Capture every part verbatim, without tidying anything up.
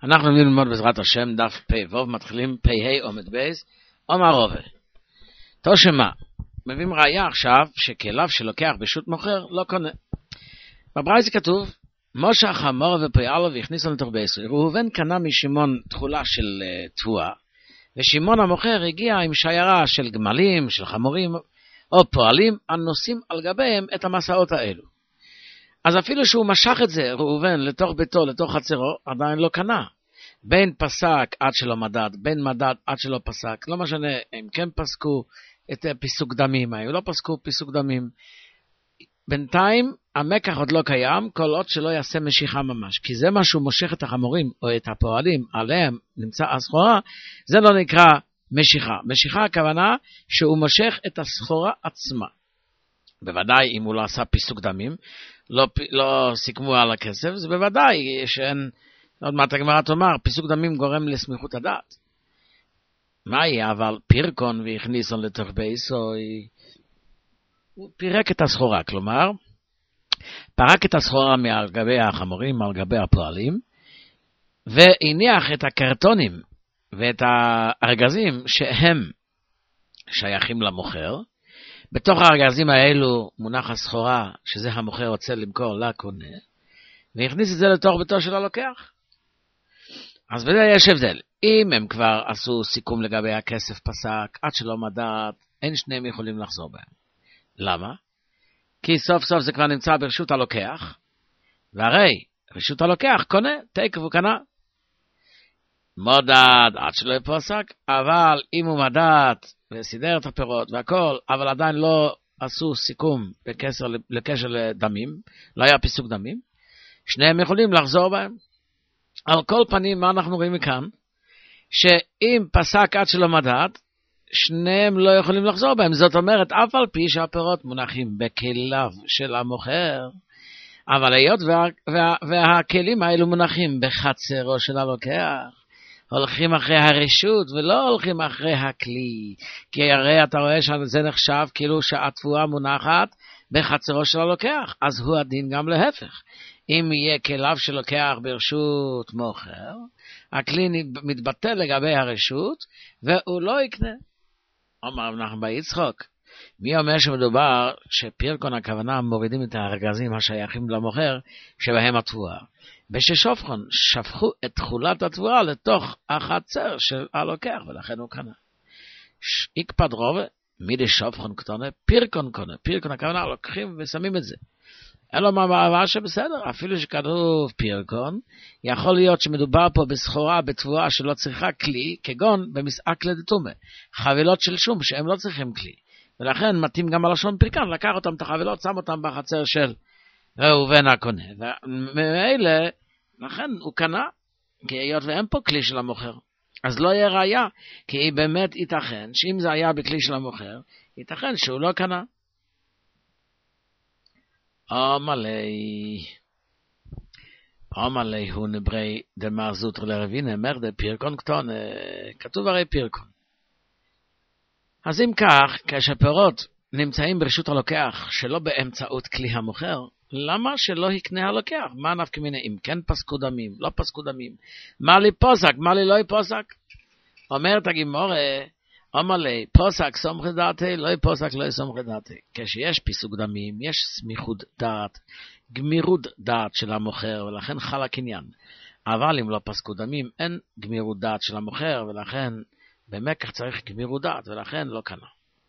אנחנו נלמוד בעזרת השם דף פ' ו', מתחילים פ' ה' עומד בייס, אומר רובה. תושמה, מביאים ראיה עכשיו שכליו שלוקח בשו"ת מוכר לא קונה. בברייתא כתוב, משה חמור ופעל והכניסו לתוך בייס. ראובן קנה משמעון תכולה של uh, תבואה, ושמעון המוכר הגיע עם שיירה של גמלים, של חמורים או פועלים, הנושאים על גביהם את המסעות האלו. אז אפילו שהוא משך את זה, ראובן, לתוך ביתו, לתוך חצרו, עדיין לא קנה. בין פסק עד שלא מדד, בין מדד עד שלא פסק. לא משנה, הם כן פסקו את פיסוק דמים, הם לא פסקו פיסוק דמים. בינתיים, המקח עוד לא קיים, כל עוד שלא יעשה משיכה ממש. כי זה מה שהוא מושך את החמורים, או את הפועלים, עליהם נמצא הסחורה, זה לא נקרא משיכה. משיכה הכוונה שהוא מושך את הסחורה עצמה. בוודאי, אם הוא לא עשה פיסוק דמים, לא, לא סיכמו על הכסף, זה בוודאי שאין, עוד מעט הגמרא תאמר, פיסוק דמים גורם לסמיכות הדעת. מה יהיה? אבל פירקון והכניסון לתוך בייס, או הוא פירק את הסחורה, כלומר, פרק את הסחורה מעל גבי החמורים, מעל גבי הפועלים, והניח את הקרטונים ואת הארגזים שהם שייכים למוכר. בתוך הארגזים האלו מונח הסחורה, שזה המוכר רוצה למכור לקונה, והכניס את זה לתוך ביתו של הלוקח. אז בזה יש הבדל. אם הם כבר עשו סיכום לגבי הכסף פסק, עד שלא מדד, אין שניהם יכולים לחזור בהם. למה? כי סוף סוף זה כבר נמצא ברשות הלוקח, והרי רשות הלוקח קונה, תקף הוא קנה. מדד עד שלא פסק, אבל אם הוא מדד וסידר את הפירות והכל, אבל עדיין לא עשו סיכום בקשר, לקשר לדמים, לא היה פיסוק דמים, שניהם יכולים לחזור בהם. על כל פנים, מה אנחנו רואים מכאן? שאם פסק עד שלא מדד, שניהם לא יכולים לחזור בהם. זאת אומרת, אף על פי שהפירות מונחים בכליו של המוכר, אבל היות וה, וה, והכלים האלו מונחים בחצרו של הלוקח, הולכים אחרי הרשות ולא הולכים אחרי הכלי. כי הרי אתה רואה שזה נחשב כאילו שהתבואה מונחת בחצרו של הלוקח. אז הוא הדין גם להפך. אם יהיה כליו שלוקח ברשות מוכר, הכלי מתבטל לגבי הרשות והוא לא יקנה. אומר אנחנו ביצחוק. מי אומר שמדובר שפירקון הכוונה מורידים את הארגזים השייכים למוכר שבהם התבואה. בששופכון שפכו את תכולת התבואה לתוך החצר של הלוקח, ולכן הוא קנה. איקפד רובה, מידי שופכון קטונה, פירקון קונה. פירקון הכוונה לוקחים ושמים את זה. אלו מה שבסדר, אפילו שכתוב פירקון, יכול להיות שמדובר פה בסחורה, בתבואה שלא צריכה כלי, כגון במסעק לדתומה. חבילות של שום שהם לא צריכים כלי. ולכן מתאים גם הלשון פרקן, לקח אותם את החבילות, שם אותם בחצר של ראובן הקונה. ומאלה, לכן הוא קנה, כי היות ואין פה כלי של המוכר. אז לא יהיה ראיה, כי באמת ייתכן, שאם זה היה בכלי של המוכר, ייתכן שהוא לא קנה. אמלי, אמלי הוא נברי דמר זוטר לרבינה, מרדה פירקון קטון, כתוב הרי פירקון. אז אם כך, כשפירות נמצאים ברשות הלוקח שלא באמצעות כלי המוכר, למה שלא יקנה הלוקח? מה נפקא מינה? אם כן פסקו דמים, לא פסקו דמים. מה לי פוסק, מה לי לא פוסק? אומרת הגמרא, אומר לי, פוסק סומכי דעתי, לא פוסק לא סומכי דעתי. כשיש פיסוק דמים, יש סמיכות דעת, גמירות דעת של המוכר, ולכן חל הקניין. אבל אם לא פסקו דמים, אין גמירות דעת של המוכר, ולכן במקח צריך גמירות דעת, ולכן לא קנה.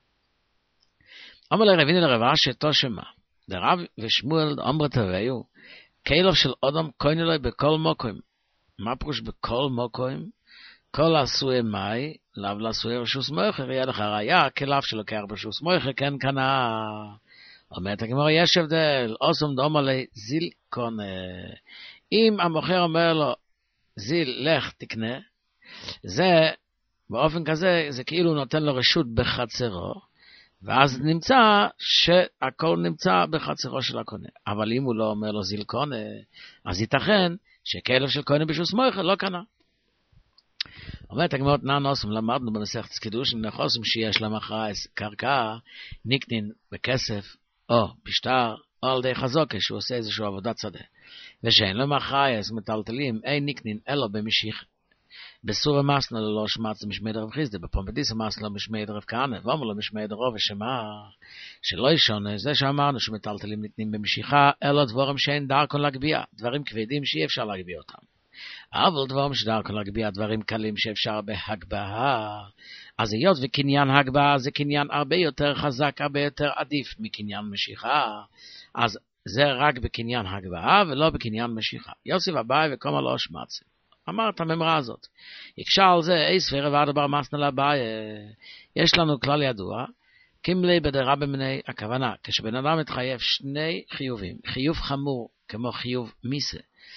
אומר לי, רביני לרבה שתושמה. דרב ושמואל אמר תביאו, כליו של אדם קונה לו בכל מוקוים. מה פירוש בכל מוקוים? כל עשוי מאי, לאו לעשוי רשוס מוכר, יהיה לך ראיה, כליו שלוקח ברשוס מוכר, כן קנה. אומרת הגמרא, יש הבדל, אוסום דאמר לי, זיל קונה. אם המוכר אומר לו, זיל, לך תקנה, זה, באופן כזה, זה כאילו נותן לו רשות בחצרו, ואז נמצא שהכל נמצא בחצרו של הקונה. אבל אם הוא לא אומר לו זיל קונה, אז ייתכן שכליו של קונה בשוס מוכר לא קנה. אומרת הגמרות נענוסם, למדנו במסכת קידושין, נחוסם שיש למחרס קרקע, נקנין בכסף, או בשטר, או על די חזוקה, שהוא עושה איזושהי עבודת שדה. ושאין לו מחייס מטלטלים, אין נקנין אלו במשיך. בסור המסנה ללא שמץ משמי דרב חיסדה, בפומדיס המסנה משמי דרב כהנא, ואומר לו משמי דרוב ושמה, שלא ישונה, זה שאמרנו שמטלטלים ניתנים במשיכה, אלו דבורם שאין דרכון להגביע, דברים כבדים שאי אפשר להגביע אותם. אבל דבורם שדרכון להגביע, דברים קלים שאפשר בהגבהה, אז היות וקניין הגבהה זה קניין הרבה יותר חזק, הרבה יותר עדיף מקניין משיכה, אז זה רק בקניין הגבהה ולא בקניין משיכה. יוסף אביי וקומא לא שמץ. אמר את הממרה הזאת. יקשה על זה, אי ספיר ועד בר מסנה לאביי. יש לנו כלל ידוע, קימלי בדרה במני הכוונה, כשבן אדם מתחייב שני חיובים, חיוב חמור כמו חיוב מיסה,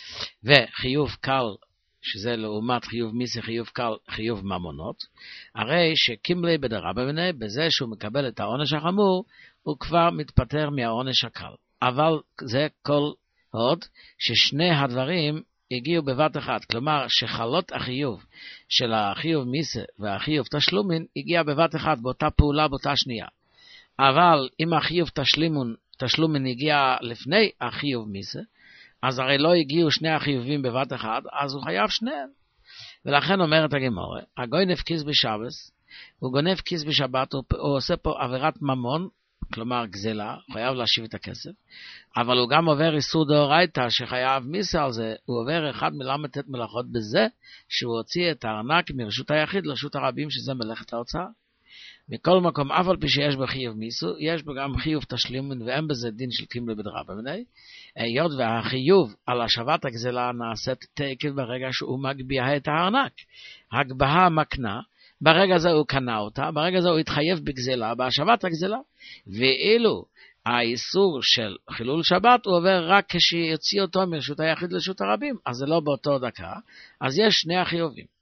וחיוב קל, שזה לעומת חיוב מיסה, חיוב קל, חיוב ממונות, הרי שקימלי בדרה במני, בזה שהוא מקבל את העונש החמור, הוא כבר מתפטר מהעונש הקל. אבל זה כל עוד ששני הדברים הגיעו בבת אחת, כלומר שחלות החיוב של החיוב מיסה והחיוב תשלומין הגיע בבת אחת באותה פעולה באותה שנייה. אבל אם החיוב תשלומין, תשלומין הגיע לפני החיוב מיסה, אז הרי לא הגיעו שני החיובים בבת אחת, אז הוא חייב שניהם. ולכן אומרת הגמרא, הגוינב כיס בשבס, הוא גונב כיס בשבת, הוא, הוא עושה פה עבירת ממון, כלומר גזלה, חייב להשיב את הכסף, אבל הוא גם עובר איסור דאורייתא שחייב מיסה על זה, הוא עובר אחד מלמד את מלאכות בזה, שהוא הוציא את הארנק מרשות היחיד לרשות הרבים, שזה מלאכת ההוצאה. מכל מקום, אף על פי שיש בו חיוב מיסו, יש בו גם חיוב תשלומים, ואין בזה דין של קימלי בדרה במני, היות והחיוב על השבת הגזלה נעשית תקף ברגע שהוא מגביה את הארנק. הגבהה מקנה, ברגע זה הוא קנה אותה, ברגע זה הוא התחייב בגזלה, בהשבת הגזלה, ואילו האיסור של חילול שבת הוא עובר רק כשיוציא אותו מרשות היחיד לרשות הרבים, אז זה לא באותו דקה, אז יש שני החיובים.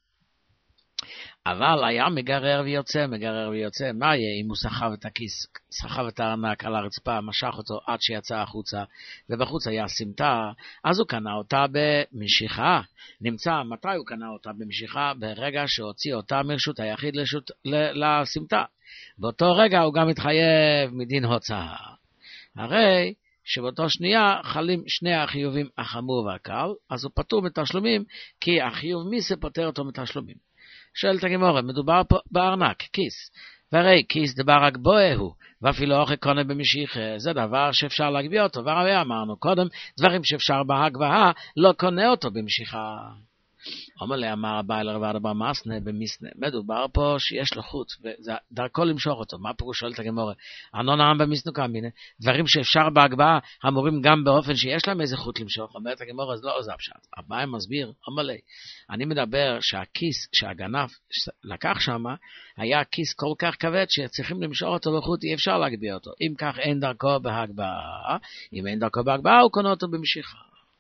אבל היה מגרר ויוצא, מגרר ויוצא, מה יהיה אם הוא סחב את הכיס, סחב את הארנק על הרצפה, משך אותו עד שיצא החוצה, ובחוץ היה סמטה, אז הוא קנה אותה במשיכה. נמצא מתי הוא קנה אותה במשיכה? ברגע שהוציא אותה מרשות היחיד לרשות, לסמטה. באותו רגע הוא גם מתחייב מדין הוצאה. הרי שבאותו שנייה חלים שני החיובים החמור והקל, אז הוא פטור מתשלומים, כי החיוב מיסה פותר אותו מתשלומים. שואלת הגמרא, מדובר פה בארנק, כיס, והרי כיס דבר רק בואה הוא, ואפילו אוכל קונה במשיכה, זה דבר שאפשר להגביה אותו, והרי אמרנו קודם, דברים שאפשר בהגבהה, לא קונה אותו במשיכה. אומר לי, אמר הבעל רבד בר מסנה במסנה, מדובר פה שיש לו חוט, ודרכו למשוך אותו. מה פירוש? שואלת הגמרא, אנון העם במסנו כמינה, דברים שאפשר בהגבהה, אמורים גם באופן שיש להם איזה חוט למשוך. אומרת הגמרא, זה לא עוזב שעת. הבעל מסביר, אומר לי, אני מדבר שהכיס שהגנב לקח שם, היה כיס כל כך כבד שצריכים למשוך אותו בחוט, אי אפשר להגביה אותו. אם כך אין דרכו בהגבהה, אם אין דרכו בהגבהה, הוא קונה אותו במשיכה.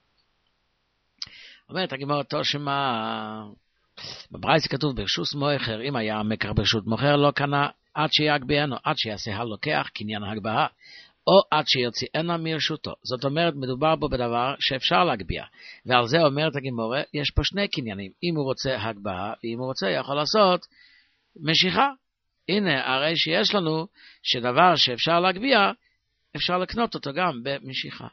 אומרת הגמרא תושמה, בברייתא כתוב ברשות מוכר, אם היה המקר ברשות מוכר לא קנה עד שיגביהנו, עד שיעשה הלוקח קניין הגבהה, או עד שיוציאנה מרשותו. זאת אומרת, מדובר בו בדבר שאפשר להגביה, ועל זה אומרת הגמרא, יש פה שני קניינים, אם הוא רוצה הגבהה, ואם הוא רוצה יכול לעשות משיכה. הנה, הרי שיש לנו שדבר שאפשר להגביה, אפשר לקנות אותו גם במשיכה.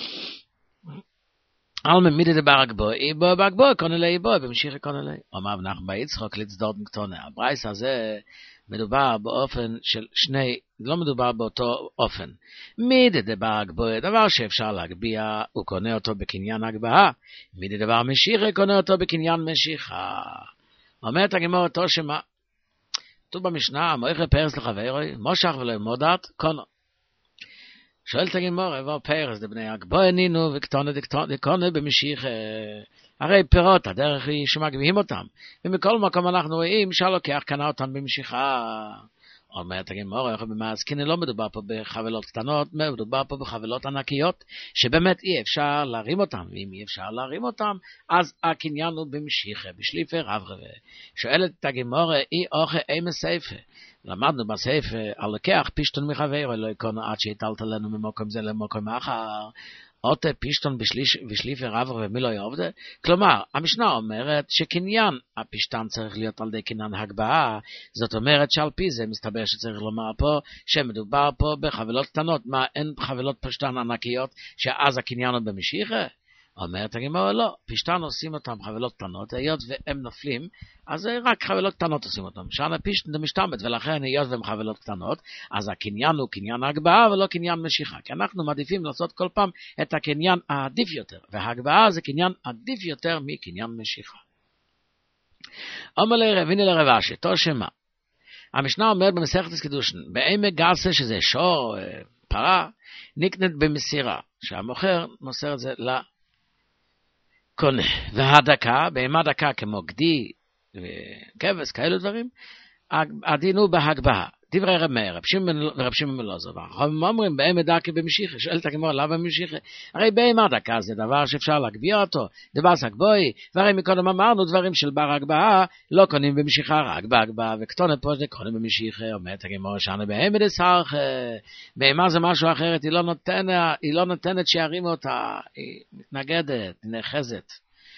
על ממידי דבר הגבוי, איבוי בהגבוי, קונה לי איבוי, במשיכה קונה לי. אומר בנחם בר יצחק לצדוד מקטונה. הברייתא הזה מדובר באופן של שני, לא מדובר באותו אופן. מידי דבר הגבוי, דבר שאפשר להגביה, הוא קונה אותו בקניין הגבהה. מידי דבר משיכה, קונה אותו בקניין משיכה. אומרת הגמרא תושמה, כתוב במשנה, מויכל פרס לחברוי, מושך ולא מודעת, קונו. שואלת הגמרא, עבור פרס דבני הגבוי נינו וקטונה דקטונה במשיכה. הרי פירות, הדרך היא שמגביהים אותם. ומכל מקום אנחנו רואים שהלוקח קנה אותם במשיכה. אומרת הגמרא, במעסקינן לא מדובר פה בחבילות קטנות, מדובר פה בחבילות ענקיות, שבאמת אי אפשר להרים אותם. ואם אי אפשר להרים אותם, אז הקניין הוא במשיכה, בשליפה רב רבה. שואלת את הגמרא, אי אוכל אי מסייפה. למדנו בסייפה, הלוקח פישטון מחבר, לא יקונו עד שהטלת לנו ממקום זה למקום אחר. אותה פישטון בשליפה רב ומי לא יעובדה. כלומר, המשנה אומרת שקניין הפישטן צריך להיות על ידי קניין הגבהה. זאת אומרת שעל פי זה מסתבר שצריך לומר פה שמדובר פה בחבילות קטנות. מה, אין חבילות פישטן ענקיות שאז הקניין הוא במשיכה? אומרת הגמרא, לא, פשטן עושים אותם חבילות קטנות, היות והם נופלים, אז רק חבילות קטנות עושים אותם. שענה פשטן זה משתמת, ולכן היות והם חבילות קטנות, אז הקניין הוא קניין הגבהה ולא קניין משיכה. כי אנחנו מעדיפים לעשות כל פעם את הקניין העדיף יותר, וההגבהה זה קניין עדיף יותר מקניין משיכה. אומר לרביני לרבשי, תושמה. המשנה אומרת במסכת קידושין, בעמק גסה שזה שור, פרה, נקנית במסירה, שהמוכר מוסר את זה לקונה. והדקה, בהמה דקה כמו גדי וכבש, כאלו דברים, הדין הוא בהגבהה. דברי רב מאיר, רב שמעון ורב שמעון אלעזר. הם אומרים בהמה דקה במשיחה, שואלת הגמרא למה במשיחה? הרי בהמה דקה זה דבר שאפשר להגביה אותו, דבר סגבוי, והרי מקודם אמרנו דברים של בר הגבהה, לא קונים במשיחה, רק בהגבהה, וקטונת פה זה קונים במשיחה, אומרת הגמרא שאני בהמה דסרח, בהמה זה משהו אחרת, היא לא נותנת, היא לא נותנת שירימו אותה, היא מתנגדת, היא נאחזת.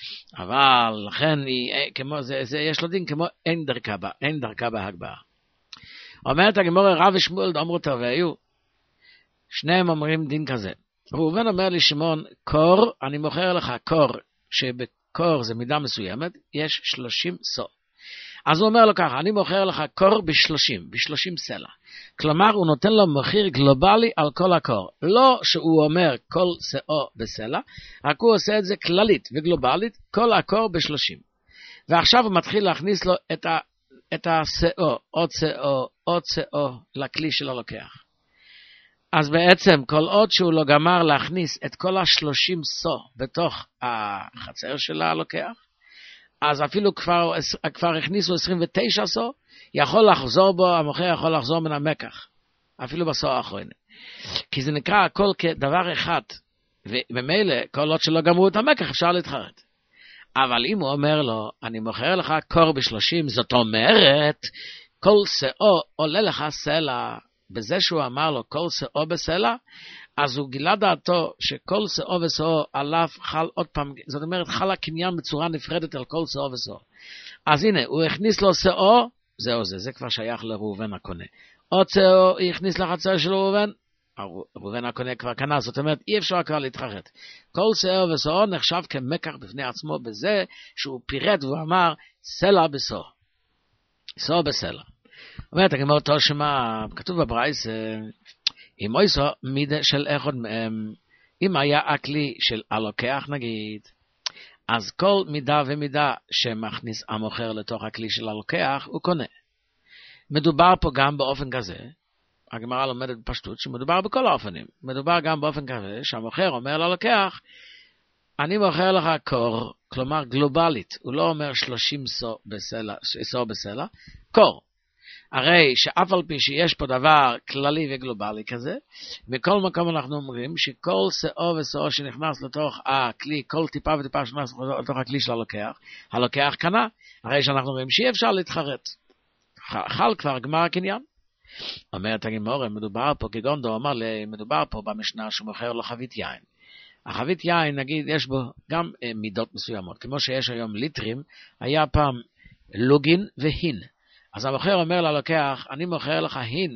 אבל לכן היא, כמו, זה, זה, יש לו דין כמו אין דרכה בה, אין דרכה בהגבהה. אומרת הגמרא רב ושמואל אמרו תרוויו, שניהם אומרים דין כזה. ראובן אומר לי שמעון, קור, אני מוכר לך קור, שבקור זה מידה מסוימת, יש שלושים סו. אז הוא אומר לו ככה, אני מוכר לך קור בשלושים, בשלושים סלע. כלומר, הוא נותן לו מחיר גלובלי על כל הקור. לא שהוא אומר כל סאו בסלע, רק הוא עושה את זה כללית וגלובלית, כל הקור בשלושים. ועכשיו הוא מתחיל להכניס לו את ה... את הסאו, עוד סאו, עוד סאו, לכלי של הלוקח. אז בעצם, כל עוד שהוא לא גמר להכניס את כל השלושים סו בתוך החצר של הלוקח, אז אפילו כבר, כבר הכניסו עשרים ותשע סו, יכול לחזור בו, המוכר יכול לחזור מן המקח, אפילו בסו האחרון. כי זה נקרא הכל כדבר אחד, ובמילא, כל עוד שלא גמרו את המקח, אפשר להתחרט. אבל אם הוא אומר לו, אני מוכר לך קור בשלושים, זאת אומרת, כל סאו עולה לך סלע, בזה שהוא אמר לו כל סאו בסלע, אז הוא גילה דעתו שכל סאו וסאו עליו חל עוד פעם, זאת אומרת חל הקניין בצורה נפרדת על כל סאו וסאו. אז הנה, הוא הכניס לו סאו, זהו זה, זה כבר שייך לראובן הקונה. עוד סאו הכניס לחצר של ראובן, ראובן הקונה כבר קנה, זאת אומרת אי אפשר כבר להתחרט. כל סאו וסאו נחשב כמקח בפני עצמו בזה שהוא פירט והוא אמר סלע בסאו, סאו בסלע. אומרת הגמרא תושמה, כתוב בברייתא, אם אויסו מידה של אחד מהם, אם היה הכלי של הלוקח נגיד, אז כל מידה ומידה שמכניס המוכר לתוך הכלי של הלוקח הוא קונה. מדובר פה גם באופן כזה, הגמרא לומדת בפשטות שמדובר בכל האופנים. מדובר גם באופן כזה שהמוכר אומר ללוקח, אני מוכר לך קור, כלומר גלובלית. הוא לא אומר שלושים סו בסלע, סו בסלע, קור. הרי שאף על פי שיש פה דבר כללי וגלובלי כזה, בכל מקום אנחנו אומרים שכל סאו וסאו שנכנס לתוך הכלי, כל טיפה וטיפה שנכנס לתוך הכלי של הלוקח, הלוקח קנה. הרי שאנחנו אומרים שאי אפשר להתחרט. חל כבר גמר הקניין. אומרת הגמרא, מדובר פה, כגון דאמר לי, מדובר פה במשנה שמוכר לו חבית יין. החבית יין, נגיד, יש בו גם אה, מידות מסוימות, כמו שיש היום ליטרים, היה פעם לוגין והין. אז המוכר אומר ללוקח, אני מוכר לך הין,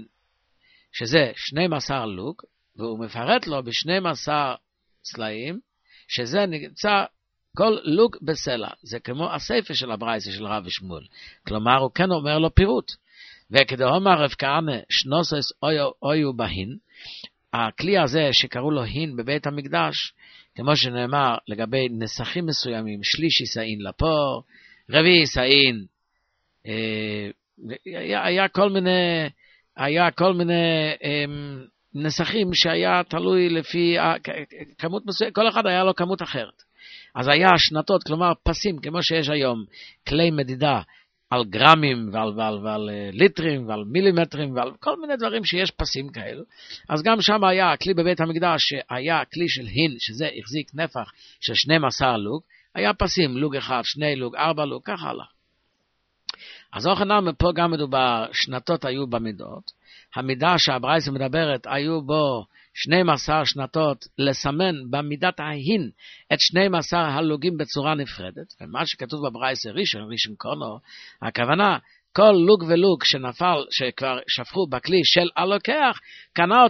שזה שנים עשר לוג, והוא מפרט לו בשנים עשר סלעים, שזה נמצא כל לוג בסלע. זה כמו הספר של הברייתא של רב ושמואל. כלומר, הוא כן אומר לו פירוט. וכדאמר רב כהנא שנוסס אויו, אויו בהין, הכלי הזה שקראו לו הין בבית המקדש, כמו שנאמר לגבי נסחים מסוימים, שלישי סעין לפור, רביעי סעין, אה, היה, היה כל מיני, היה כל מיני אה, נסחים שהיה תלוי לפי כמות מסוימת, כל אחד היה לו כמות אחרת. אז היה שנתות, כלומר פסים, כמו שיש היום, כלי מדידה, על גרמים ועל, ועל, ועל ליטרים ועל מילימטרים ועל כל מיני דברים שיש פסים כאלו. אז גם שם היה הכלי בבית המקדש שהיה כלי של הין, שזה החזיק נפח של שנים עשר לוג, היה פסים, לוג אחד, שני לוג, ארבע לוג, כך הלאה. אז אוכנם פה גם מדובר, שנתות היו במידות, המידה שהברייתא מדברת היו בו שנים עשר שנתות לסמן במידת ההין את שנים עשר הלוגים בצורה נפרדת, ומה שכתוב בברייתא ראשון, ראשון קונו, הכוונה כל לוג ולוג שנפל, שכבר שפכו בכלי של הלוקח, קנה,